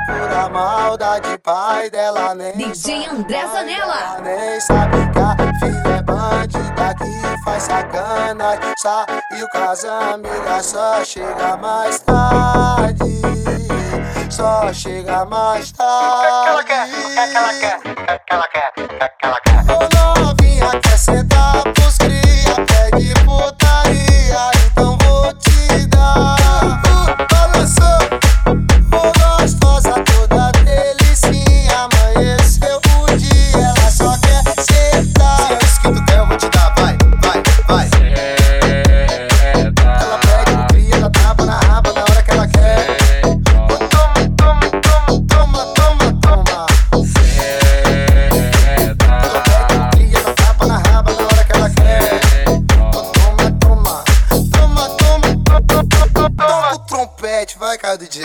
pura maldade, pai dela nem DJ André Zanella. nem sabe que a filha é bandida que faz sacanagem. Saiu com as amigas, só chega mais tarde. Só chega mais tarde. O que ela quer? O que ela quer? O que ela quer? Ô novinha, quer sentar pros cria, pede putaria, então vou te dar. Balançou, ô gostosa, toda delicinha. Amanheceu o dia, ela só quer sentar. Se é isso que tu quer, eu vou te dar, vai, vai, vai. Ela pede no cria, ela tapa na raba na hora que ela quer. Vai, cara, DJ.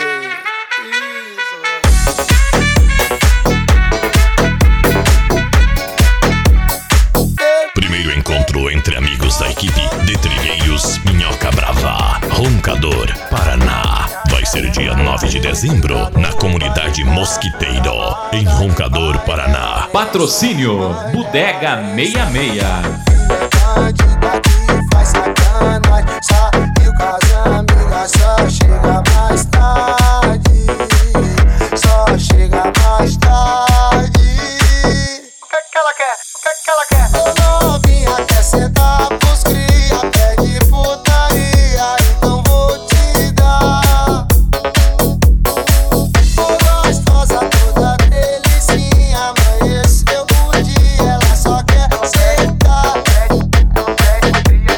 Primeiro encontro entre amigos da equipe de Trilheiros Minhoca Brava, Roncador, Paraná. Vai ser dia 9 de dezembro, na comunidade Mosquiteiro, em Roncador, Paraná. Patrocínio Bodega 66. Bandida que faz sacanagem, saiu com as amigas, só chega mais tarde. Só chega mais tarde. O que ela quer? O que ela quer? Ô novinha, quer sentar pros cria, pede putaria, então vou te dar. Ô gostosa, toda delicinha. Amanheceu o dia, ela só quer sentar. Ela pede no cria,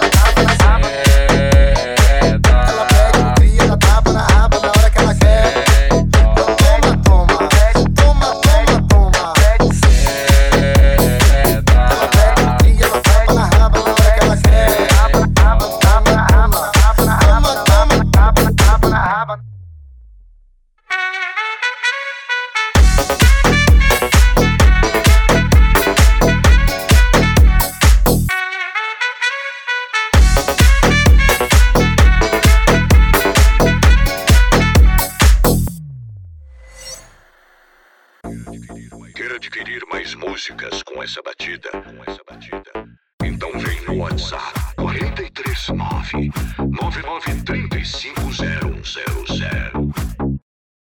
ela tapa na raba na hora que ela quer. Toma, toma, toma, toma, toma. Ela pede no cria, ela tapa na raba na hora que ela quer. Tapa na raba. Quer adquirir mais músicas com essa batida? Então vem no WhatsApp 439 99350100.